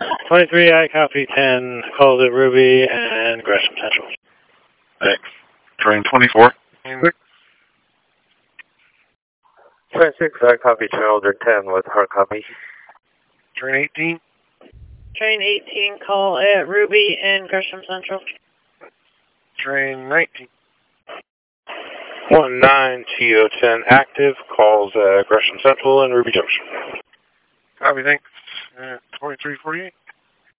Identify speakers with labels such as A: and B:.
A: 23, I copy 10, calls it Ruby and Gresham Central.
B: Thanks. Train 24.
C: 26, I copy Challenger 10 with hard copy.
B: Train 18.
D: Train 18, call at Ruby and Gresham Central.
B: Train 19.
A: 19, TO10 active, calls Gresham Central and Ruby Junction.
B: Copy, thanks. 2348.